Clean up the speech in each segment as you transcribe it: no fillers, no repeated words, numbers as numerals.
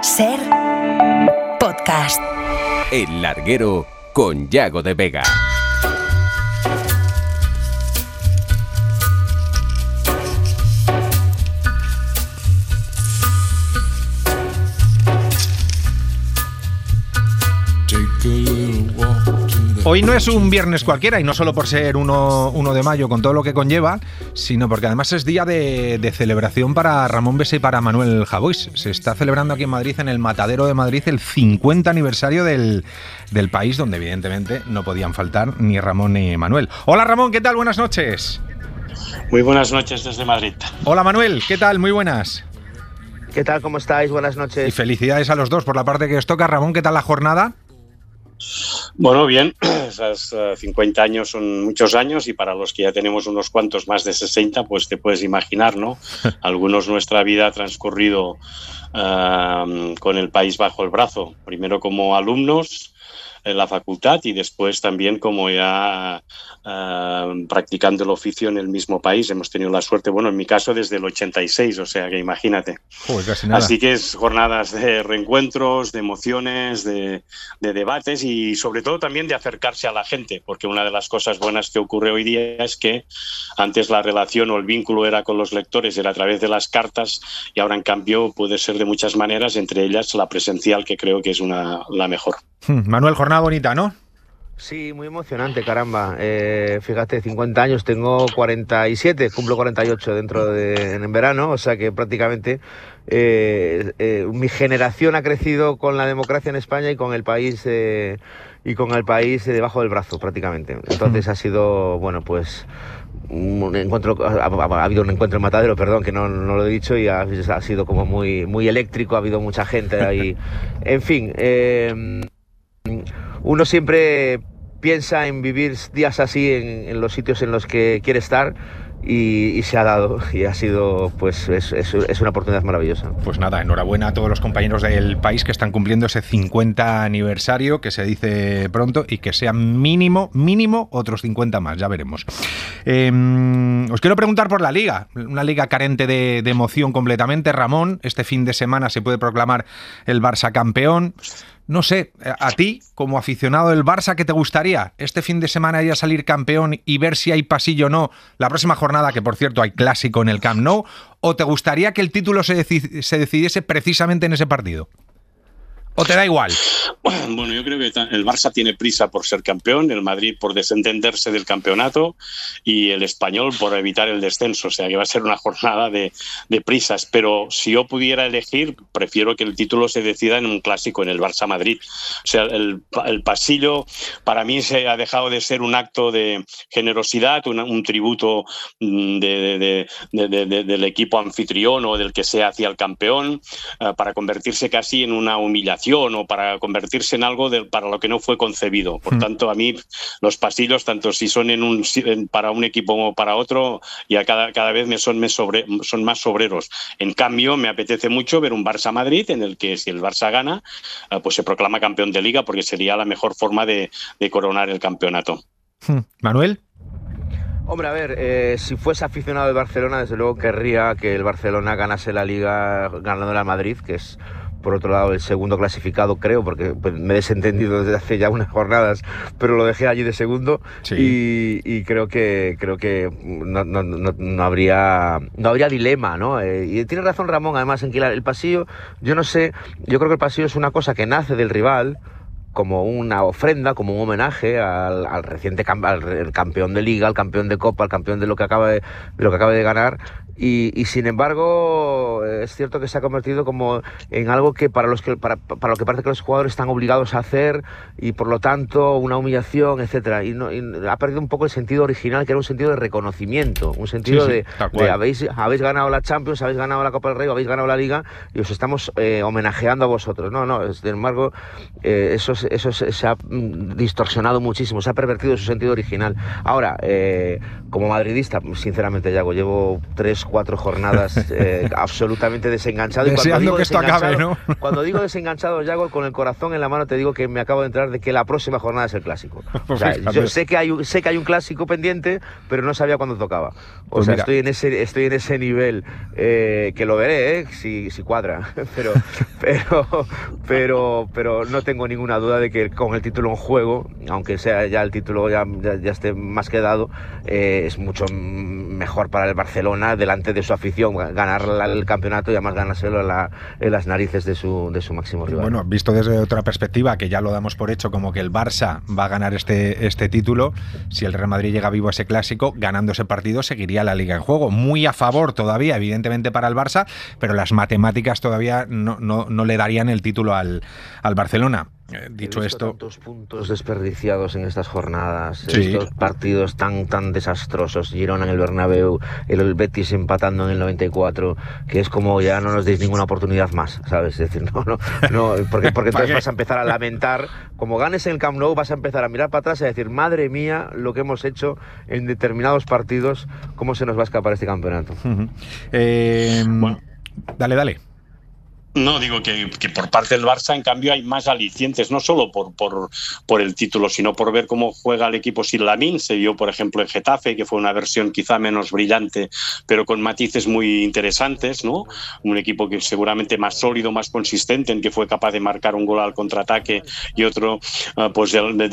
SER Podcast. El Larguero con Yago de Vega. Hoy no es un viernes cualquiera, y no solo por ser 1 de mayo con todo lo que conlleva, sino porque además es día de celebración para Ramón Besa y para Manuel Javois. Se está celebrando aquí en Madrid, en el Matadero de Madrid, el 50 aniversario del país, donde evidentemente no podían faltar ni Ramón ni Manuel. Hola Ramón, ¿qué tal? Buenas noches. Muy buenas noches desde Madrid. Hola Manuel, ¿qué tal? Muy buenas. ¿Qué tal? ¿Cómo estáis? Buenas noches. Y felicidades a los dos por la parte que os toca. Ramón, ¿qué tal la jornada? Bueno, bien, esos 50 años son muchos años, y para los que ya tenemos unos cuantos más de 60, pues te puedes imaginar, ¿no? Algunos nuestra vida ha transcurrido con el país bajo el brazo, primero como alumnos en la facultad y después también como ya practicando el oficio en el mismo país. Hemos tenido la suerte, bueno, en mi caso desde el 86, o sea que imagínate. Joder, casi nada. Así que es jornadas de reencuentros, de emociones, de debates y sobre todo también de acercarse a la gente, porque una de las cosas buenas que ocurre hoy día es que antes la relación o el vínculo era con los lectores, era a través de las cartas, y ahora en cambio puede ser de muchas maneras, entre ellas la presencial, que creo que es la mejor. Manuel, jornada bonita, ¿no? Sí, muy emocionante, caramba. Fíjate, 50 años, tengo 47, cumplo 48 en verano, o sea que prácticamente mi generación ha crecido con la democracia en España y con el país debajo del brazo, prácticamente. Entonces ha sido, bueno, pues un encuentro, ha habido un encuentro en Matadero, perdón, que no lo he dicho, y ha sido como muy eléctrico, ha habido mucha gente ahí. En fin, uno siempre piensa en vivir días así en los sitios en los que quiere estar, y se ha dado, y ha sido, pues es una oportunidad maravillosa. Pues nada, enhorabuena a todos los compañeros del país que están cumpliendo ese 50 aniversario, que se dice pronto, y que sean mínimo otros 50 más, ya veremos. Os quiero preguntar por la Liga, una Liga carente de emoción completamente. Ramón, este fin de semana se puede proclamar el Barça campeón. No sé, a ti, como aficionado del Barça, ¿qué te gustaría? ¿Este fin de semana ir a salir campeón y ver si hay pasillo o no la próxima jornada, que por cierto hay clásico en el Camp Nou? ¿O te gustaría que el título se decidiese precisamente en ese partido? ¿O te da igual? Bueno, yo creo que el Barça tiene prisa por ser campeón, el Madrid por desentenderse del campeonato y el Español por evitar el descenso. O sea que va a ser una jornada de prisas. Pero si yo pudiera elegir, prefiero que el título se decida en un clásico, en el Barça-Madrid. O sea, el pasillo para mí se ha dejado de ser un acto de generosidad, un tributo del equipo anfitrión o del que sea hacia el campeón, para convertirse casi en una humillación o para convertirse en algo para lo que no fue concebido. Por tanto, a mí los pasillos, tanto si son para un equipo como para otro, ya cada vez son más sobreros. En cambio, me apetece mucho ver un Barça-Madrid en el que, si el Barça gana, pues se proclama campeón de Liga, porque sería la mejor forma de coronar el campeonato. ¿Manuel? Hombre, a ver, si fuese aficionado del Barcelona, desde luego querría que el Barcelona ganase la Liga ganándola a Madrid, que es, por otro lado, el segundo clasificado, creo, porque me he desentendido desde hace ya unas jornadas, pero lo dejé allí de segundo. Sí. Y creo que no habría dilema, ¿no? Y tiene razón Ramón, además, en que el pasillo, yo no sé, yo creo que el pasillo es una cosa que nace del rival, como una ofrenda, como un homenaje al reciente al campeón de Liga, al campeón de Copa, al campeón de lo que acaba de ganar. Y sin embargo, es cierto que se ha convertido como en algo que para lo que parece que los jugadores están obligados a hacer, y por lo tanto una humillación, etcétera. Y ha perdido un poco el sentido original, que era un sentido de reconocimiento, un sentido de habéis ganado la Champions, habéis ganado la Copa del Rey, habéis ganado la Liga, y os estamos homenajeando a vosotros. No, sin embargo, eso eso se ha distorsionado muchísimo, se ha pervertido su sentido original. Ahora, como madridista, sinceramente, Yago, llevo 3-4 jornadas absolutamente desenganchado. Deseando que esto acabe, ¿no? Cuando digo desenganchado, Yago, con el corazón en la mano te digo que me acabo de enterar de que la próxima jornada es el clásico. O sea, yo sé que hay un clásico pendiente, pero no sabía cuándo tocaba. O sea, estoy en ese nivel, que lo veré, si cuadra, pero no tengo ninguna duda de que con el título en juego, aunque sea ya el título ya esté más que dado, es mucho mejor para el Barcelona, delante de su afición, ganar el campeonato y además ganárselo en las narices de su máximo rival. Bueno, visto desde otra perspectiva, que ya lo damos por hecho como que el Barça va a ganar este título, si el Real Madrid llega vivo a ese clásico, ganando ese partido seguiría la Liga en juego. Muy a favor todavía, evidentemente, para el Barça, pero las matemáticas todavía no le darían el título al Barcelona. Dicho esto, tantos puntos desperdiciados en estas jornadas, sí. Estos partidos tan desastrosos, Girona en el Bernabéu, el Betis empatando en el 94, que es como ya no nos deis ninguna oportunidad más, ¿sabes? Es decir, no, porque entonces vas a empezar a lamentar, como ganes en el Camp Nou, vas a empezar a mirar para atrás y a decir, madre mía, lo que hemos hecho en determinados partidos, cómo se nos va a escapar este campeonato. Bueno. Dale. No, digo que por parte del Barça, en cambio, hay más alicientes, no solo por el título, sino por ver cómo juega el equipo sin Lamine. Se vio, por ejemplo, en Getafe, que fue una versión quizá menos brillante, pero con matices muy interesantes, ¿no? Un equipo que seguramente más sólido, más consistente, en que fue capaz de marcar un gol al contraataque y otro pues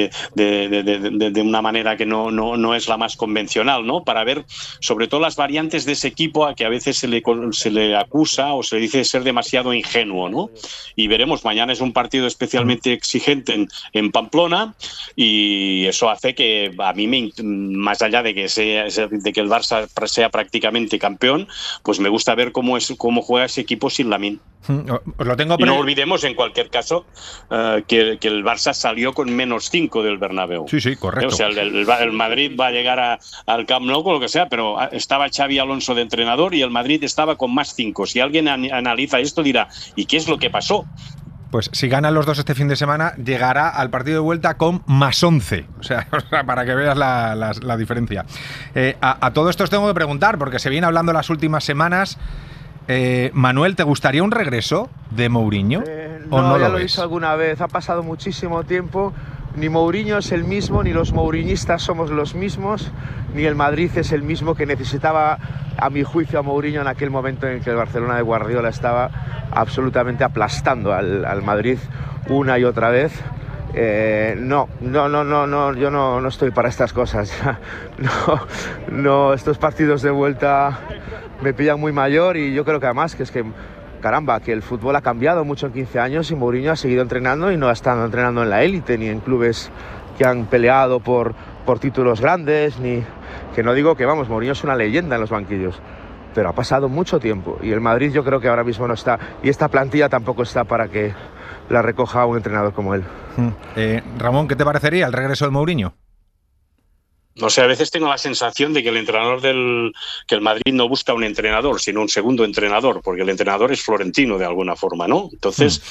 de una manera que no es la más convencional, ¿no? Para ver sobre todo las variantes de ese equipo, a que a veces se le acusa o se le dice de ser demasiado ingenuo, ¿no? Y veremos, mañana es un partido especialmente exigente en Pamplona, y eso hace que a mí, más allá de que el Barça sea prácticamente campeón, pues me gusta ver cómo juega ese equipo sin Lamine. Os lo tengo y no olvidemos, en cualquier caso, que el Barça salió con -5 del Bernabéu. Sí, correcto. O sea, el Madrid va a llegar al Camp Nou con lo que sea, pero estaba Xavi Alonso de entrenador y el Madrid estaba con +5. Si alguien analiza esto, dirá, ¿y qué es lo que pasó? Pues si ganan los dos este fin de semana, llegará al partido de vuelta con +11. O sea, para que veas la diferencia. A todo esto os tengo que preguntar, porque se viene hablando las últimas semanas. Manuel, ¿te gustaría un regreso de Mourinho? No, ya lo he dicho alguna vez. Ha pasado muchísimo tiempo. Ni Mourinho es el mismo, ni los mouriñistas somos los mismos, ni el Madrid es el mismo que necesitaba, a mi juicio, a Mourinho en aquel momento en el que el Barcelona de Guardiola estaba absolutamente aplastando al Madrid una y otra vez. No, yo no estoy para estas cosas. No, estos partidos de vuelta me pillan muy mayor, y yo creo que además caramba, que el fútbol ha cambiado mucho en 15 años y Mourinho ha seguido entrenando y no ha estado entrenando en la élite ni en clubes que han peleado por títulos grandes, ni que no digo que, vamos, Mourinho es una leyenda en los banquillos, pero ha pasado mucho tiempo y el Madrid yo creo que ahora mismo no está, y esta plantilla tampoco está para que la recoja un entrenador como él. Ramón, ¿qué te parecería el regreso de Mourinho? No sé, a veces tengo la sensación de que que el Madrid no busca un entrenador, sino un segundo entrenador, porque el entrenador es Florentino de alguna forma, ¿no? Entonces,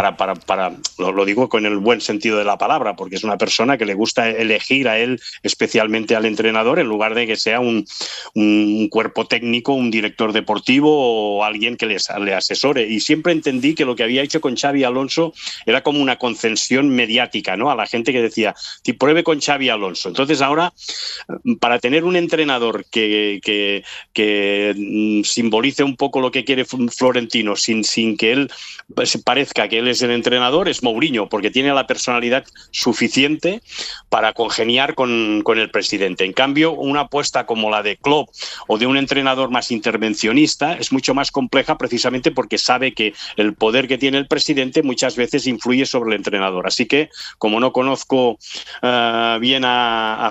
lo digo con el buen sentido de la palabra, porque es una persona que le gusta elegir a él, especialmente al entrenador, en lugar de que sea un cuerpo técnico, un director deportivo o alguien que le asesore. Y siempre entendí que lo que había hecho con Xavi Alonso era como una concesión mediática, ¿no? A la gente que decía, pruebe con Xavi Alonso. Entonces ahora, para tener un entrenador que simbolice un poco lo que quiere Florentino sin que él parezca que él es el entrenador, es Mourinho, porque tiene la personalidad suficiente para congeniar con el presidente. En cambio, una apuesta como la de Klopp o de un entrenador más intervencionista es mucho más compleja, precisamente porque sabe que el poder que tiene el presidente muchas veces influye sobre el entrenador. Así que, como no conozco bien a Florentino,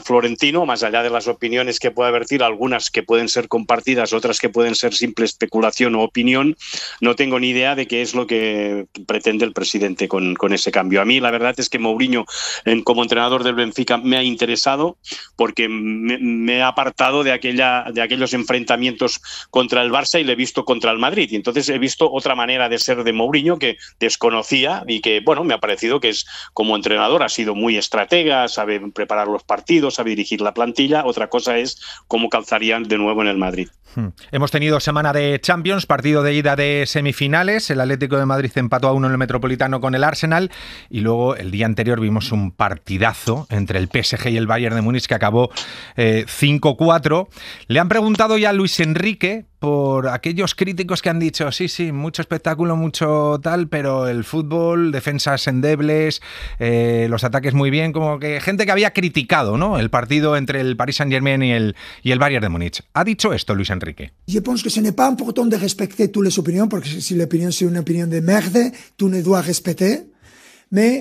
destino, más allá de las opiniones que pueda vertir, algunas que pueden ser compartidas, otras que pueden ser simple especulación o opinión, no tengo ni idea de qué es lo que pretende el presidente con ese cambio. A mí la verdad es que Mourinho, como entrenador del Benfica, me ha interesado porque me he apartado de aquellos enfrentamientos contra el Barça y le he visto contra el Madrid. Y entonces he visto otra manera de ser de Mourinho que desconocía y que, bueno, me ha parecido que es, como entrenador, ha sido muy estratega, sabe preparar los partidos, sabe dirigir la plantilla. Otra cosa es cómo calzarían de nuevo en el Madrid. Hemos tenido semana de Champions, partido de ida de semifinales. El Atlético de Madrid empató a 1 en el Metropolitano con el Arsenal y luego el día anterior vimos un partidazo entre el PSG y el Bayern de Múnich que acabó 5-4. Le han preguntado ya a Luis Enrique por aquellos críticos que han dicho sí, mucho espectáculo, mucho tal, pero el fútbol, defensas endebles, los ataques muy bien, como que gente que había criticado, ¿no?, el partido entre el Paris Saint-Germain y el Bayern de Múnich. Ha dicho esto Luis Enrique. Je pense que ce n'est pas important de respecter toutes les opinions, porque si l'opinion c'est une opinion de merde, tu ne dois respecter, mais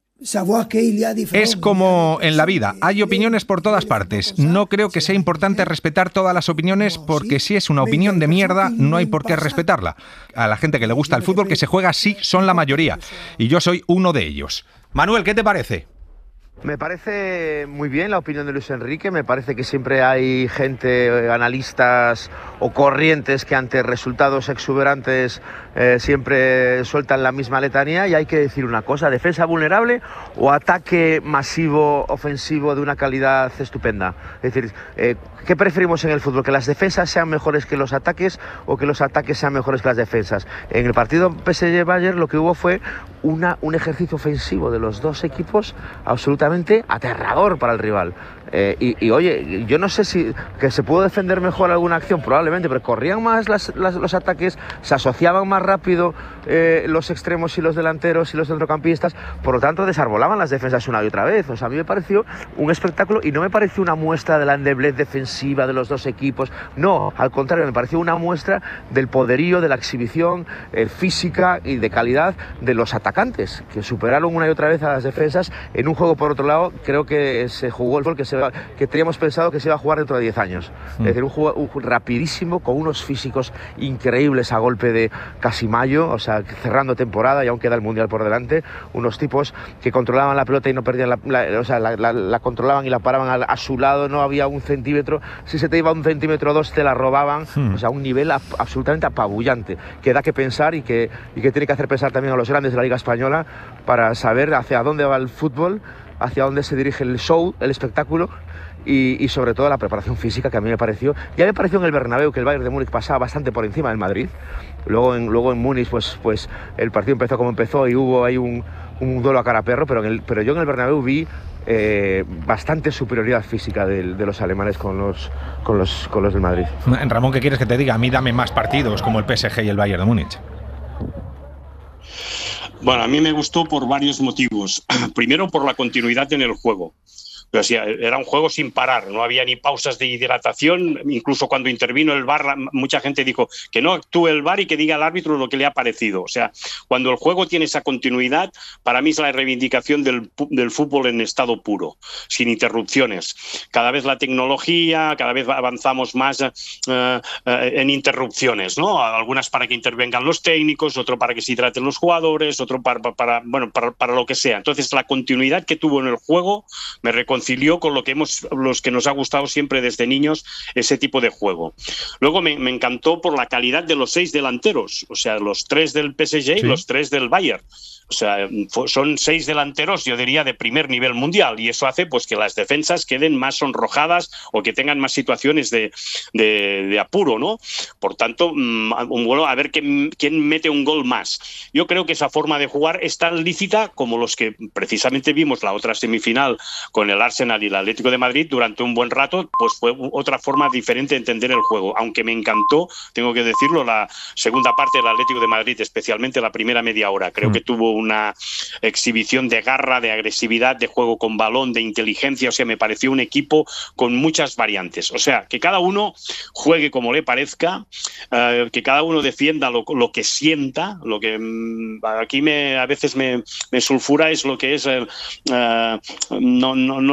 es como en la vida, hay opiniones por todas partes. No creo que sea importante respetar todas las opiniones porque si es una opinión de mierda no hay por qué respetarla. A la gente que le gusta el fútbol que se juega así son la mayoría y yo soy uno de ellos. Manuel, ¿qué te parece? Me parece muy bien la opinión de Luis Enrique, me parece que siempre hay gente, analistas o corrientes que ante resultados exuberantes siempre sueltan la misma letanía y hay que decir una cosa, defensa vulnerable o ataque masivo, ofensivo de una calidad estupenda. Es decir, ¿qué preferimos en el fútbol? ¿Que las defensas sean mejores que los ataques o que los ataques sean mejores que las defensas? En el partido PSG-Bayern lo que hubo fue un ejercicio ofensivo de los dos equipos absolutamente aterrador para el rival. Y oye, yo no sé si que se pudo defender mejor alguna acción, probablemente, pero corrían más los ataques, se asociaban más rápido los extremos y los delanteros y los centrocampistas, por lo tanto desarbolaban las defensas una y otra vez. O sea, a mí me pareció un espectáculo y no me pareció una muestra de la endeblez defensiva de los dos equipos, no, al contrario, me pareció una muestra del poderío, de la exhibición física y de calidad de los atacantes, que superaron una y otra vez a las defensas en un juego, por otro lado, creo que se jugó el fútbol que teníamos pensado que se iba a jugar dentro de 10 años. Es decir, un juego rapidísimo, con unos físicos increíbles a golpe de casi mayo, o sea, cerrando temporada y aún queda el Mundial por delante, unos tipos que controlaban la pelota y no perdían la controlaban y la paraban a su lado, no había un centímetro, si se te iba 1 centímetro o 2 te la robaban, o sea, un nivel absolutamente apabullante, que da que pensar y que tiene que hacer pensar también a los grandes de la Liga Española para saber hacia dónde va el fútbol, hacia dónde se dirige el show, el espectáculo y sobre todo la preparación física, que a mí me pareció en el Bernabéu que el Bayern de Múnich pasaba bastante por encima del Madrid. Luego en Múnich pues el partido empezó como empezó y hubo ahí un duelo a cara a perro, pero yo en el Bernabéu vi bastante superioridad física de los alemanes con los del Madrid. Ramón, ¿qué quieres que te diga? A mí dame más partidos como el PSG y el Bayern de Múnich. Bueno, a mí me gustó por varios motivos. Primero, por la continuidad en el juego. O sea, era un juego sin parar, no había ni pausas de hidratación, incluso cuando intervino el VAR, mucha gente dijo que no actúe el VAR y que diga al árbitro lo que le ha parecido. O sea, cuando el juego tiene esa continuidad, para mí es la reivindicación del fútbol en estado puro, sin interrupciones. Cada vez la tecnología, cada vez avanzamos más en interrupciones, ¿no? Algunas para que intervengan los técnicos, otro para que se hidraten los jugadores, otro para lo que sea. Entonces, la continuidad que tuvo en el juego me reconcilió con los que nos ha gustado siempre desde niños ese tipo de juego. Luego me encantó por la calidad de los 6 delanteros, o sea, los 3 del PSG y los 3 del Bayern. O sea, son 6 delanteros, yo diría, de primer nivel mundial, y eso hace pues que las defensas queden más sonrojadas o que tengan más situaciones de apuro, ¿no? Por tanto, a ver quién mete un gol más. Yo creo que esa forma de jugar es tan lícita como los que precisamente vimos la otra semifinal con el Arsenal y el Atlético de Madrid durante un buen rato, pues fue otra forma diferente de entender el juego, aunque me encantó, tengo que decirlo, la segunda parte del Atlético de Madrid, especialmente la primera media hora. Creo que tuvo una exhibición de garra, de agresividad, de juego con balón, de inteligencia. O sea, me pareció un equipo con muchas variantes. O sea, que cada uno juegue como le parezca, que cada uno defienda lo que sienta. Lo que a veces me sulfura es lo que es no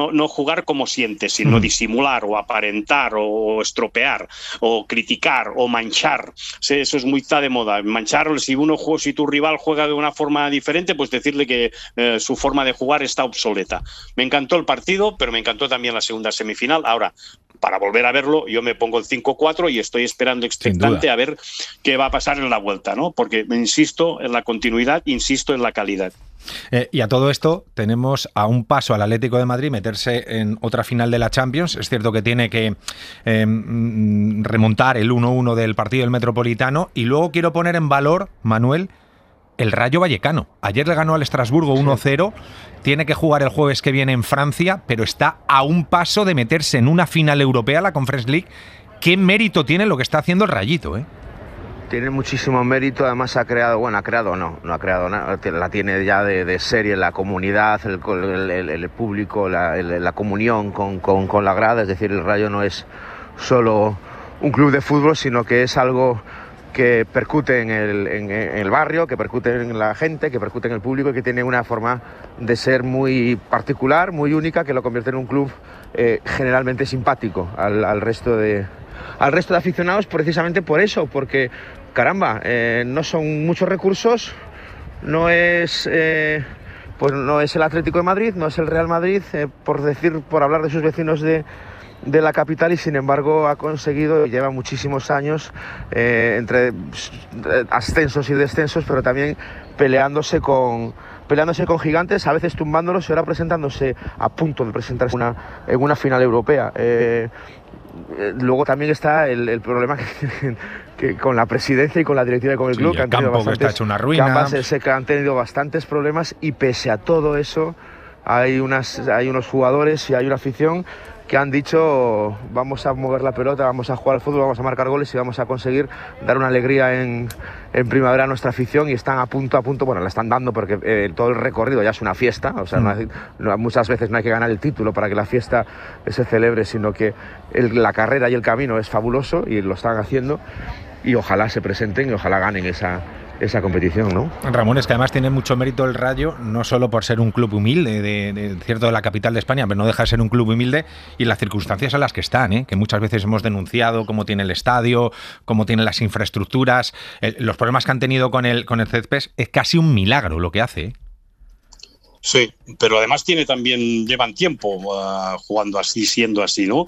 no jugar como sientes, sino disimular o aparentar o estropear o criticar o manchar. Sí, eso es muy está de moda. Manchar, si tu rival juega de una forma diferente, pues decirle que su forma de jugar está obsoleta. Me encantó el partido, pero me encantó también la segunda semifinal. Ahora, para volver a verlo, yo me pongo el 5-4 y estoy esperando expectante a ver qué va a pasar en la vuelta, ¿no? Porque insisto en la continuidad, insisto en la calidad. Y a todo esto tenemos a un paso al Atlético de Madrid meterse en otra final de la Champions. Es cierto que tiene que remontar el 1-1 del partido del Metropolitano. Y luego quiero poner en valor, Manuel, el Rayo Vallecano. Ayer le ganó al Estrasburgo 1-0, tiene que jugar el jueves que viene en Francia, pero está a un paso de meterse en una final europea, la Conference League. ¿Qué mérito tiene lo que está haciendo el Rayito, eh? Tiene muchísimo mérito, además no ha creado nada, la tiene ya de serie la comunidad, el público, la comunión con la grada. Es decir, el Rayo no es solo un club de fútbol, sino que es algo que percute en el barrio, que percute en la gente, que percute en el público y que tiene una forma de ser muy particular, muy única, que lo convierte en un club generalmente simpático al resto de aficionados, precisamente por eso, porque caramba, no son muchos recursos, no es el Atlético de Madrid, no es el Real Madrid, por hablar de sus vecinos de la capital, y sin embargo ha conseguido, lleva muchísimos años entre ascensos y descensos, pero también peleándose con gigantes, a veces tumbándolos y ahora presentándose, a punto de presentarse en una final europea. Luego también está el problema que con la presidencia y con la directiva y con el club, que han tenido han tenido bastantes problemas, y pese a todo eso hay unos jugadores y hay una afición que han dicho: vamos a mover la pelota, vamos a jugar al fútbol, vamos a marcar goles y vamos a conseguir dar una alegría en primavera a nuestra afición. Y están a punto, bueno, la están dando porque todo el recorrido ya es una fiesta, o sea, muchas veces no hay que ganar el título para que la fiesta se celebre, sino que la carrera y el camino es fabuloso y lo están haciendo, y ojalá se presenten y ojalá ganen esa competición, ¿no? Ramón, es que además tiene mucho mérito el Rayo, no solo por ser un club humilde, de la capital de España, pero no deja de ser un club humilde, y las circunstancias en las que están, que muchas veces hemos denunciado, cómo tiene el estadio, cómo tienen las infraestructuras, los problemas que han tenido con el césped. Es casi un milagro lo que hace, Sí, pero además llevan tiempo jugando así, siendo así, ¿no?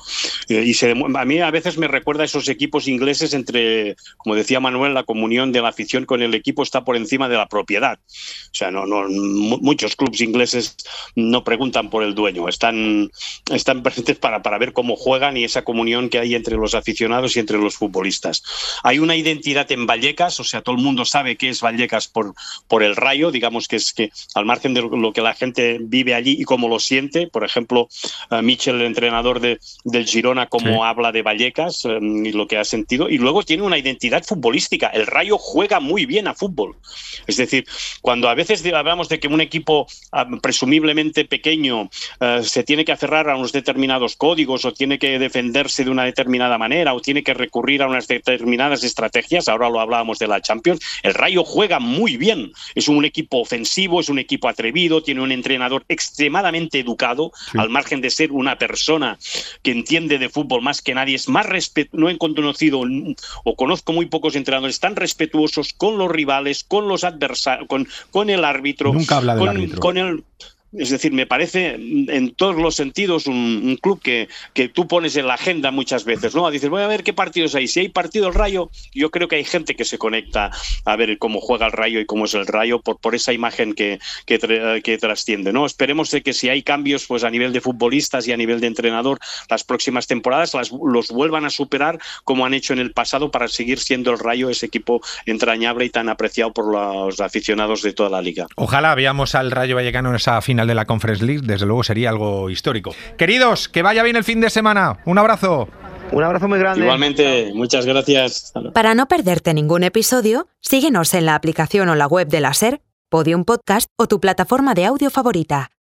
A mí a veces me recuerda a esos equipos ingleses como decía Manuel, la comunión de la afición con el equipo está por encima de la propiedad. O sea, muchos clubes ingleses no preguntan por el dueño, están presentes para ver cómo juegan y esa comunión que hay entre los aficionados y entre los futbolistas. Hay una identidad en Vallecas, o sea, todo el mundo sabe qué es Vallecas por el Rayo, digamos que es que al margen de lo que la gente vive allí y cómo lo siente. Por ejemplo, Michel, el entrenador del Girona, cómo habla de Vallecas y lo que ha sentido. Y luego tiene una identidad futbolística. El Rayo juega muy bien a fútbol. Es decir, cuando a veces hablamos de que un equipo presumiblemente pequeño se tiene que aferrar a unos determinados códigos o tiene que defenderse de una determinada manera o tiene que recurrir a unas determinadas estrategias, ahora lo hablábamos de la Champions, el Rayo juega muy bien. Es un equipo ofensivo, es un equipo atrevido, tiene un entrenador extremadamente educado, al margen de ser una persona que entiende de fútbol más que nadie. Es más no he conocido o conozco muy pocos entrenadores tan respetuosos con los rivales, con los adversarios, con el árbitro. Nunca habla del árbitro. Es decir, me parece en todos los sentidos un club que tú pones en la agenda muchas veces, ¿no? Dices, voy a ver qué partidos hay. Si hay partido el Rayo, yo creo que hay gente que se conecta a ver cómo juega el Rayo y cómo es el Rayo por esa imagen que trasciende, ¿no? Esperemos de que si hay cambios pues a nivel de futbolistas y a nivel de entrenador, las próximas temporadas los vuelvan a superar como han hecho en el pasado para seguir siendo el Rayo ese equipo entrañable y tan apreciado por los aficionados de toda la liga. Ojalá veamos al Rayo Vallecano en esa final de la Conference League, desde luego sería algo histórico. Queridos, que vaya bien el fin de semana. Un abrazo. Un abrazo muy grande. Igualmente, muchas gracias. Para no perderte ningún episodio, síguenos en la aplicación o la web de la SER, Podium Podcast o tu plataforma de audio favorita.